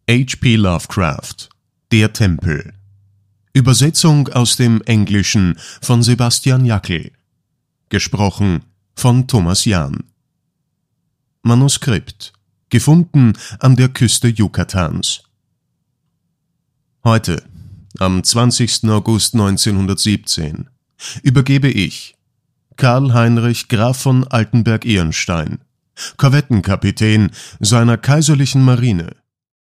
H.P. Lovecraft, Der Tempel. Übersetzung aus dem Englischen von Sebastian Jackel. Gesprochen von Thomas Jahn. Manuskript. Gefunden an der Küste Yucatans. Heute, am 20. August 1917, übergebe ich, Karl Heinrich Graf von Altenberg-Ehrenstein, Korvettenkapitän seiner Kaiserlichen Marine,